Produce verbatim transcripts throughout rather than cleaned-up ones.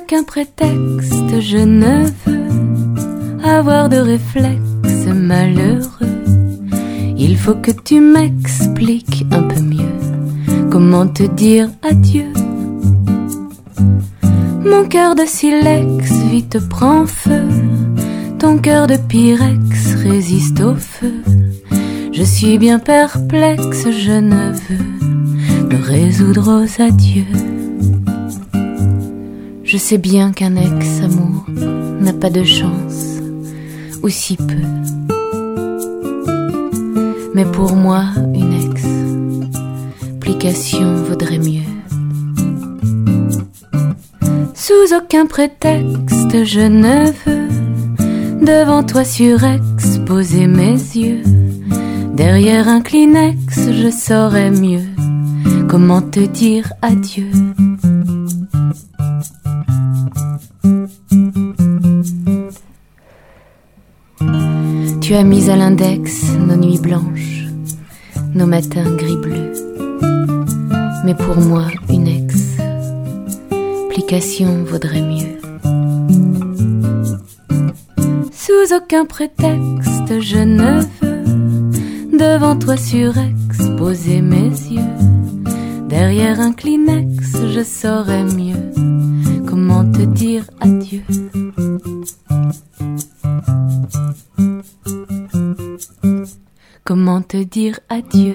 aucun prétexte, je ne veux avoir de réflexe malheureux. Il faut que tu m'expliques un peu mieux comment te dire adieu. Mon cœur de silex vite prend feu, ton cœur de pyrex résiste au feu. Je suis bien perplexe, je ne veux me résoudre aux adieux. Je sais bien qu'un ex-amour n'a pas de chance, ou si peu. Mais pour moi, une explication vaudrait mieux. Sous aucun prétexte, je ne veux devant toi surexposer mes yeux. Derrière un Kleenex, je saurais mieux comment te dire adieu. Tu as mis à l'index nos nuits blanches, nos matins gris-bleus. Mais pour moi, une explication vaudrait mieux. Sous aucun prétexte, je ne veux devant toi surexposer mes yeux. Derrière un Kleenex, je saurais mieux comment te dire adieu. Comment te dire adieu?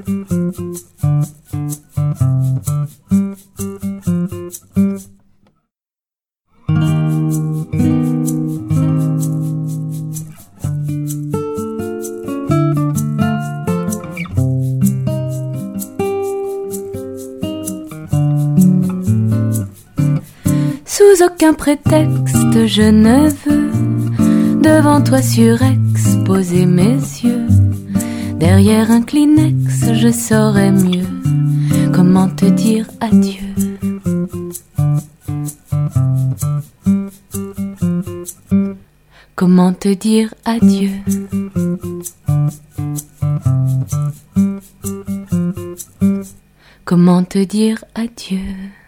Sous aucun prétexte, je ne veux devant toi surexposer mes yeux. Derrière un Kleenex, je saurais mieux comment te dire adieu. Comment te dire adieu? Comment te dire adieu?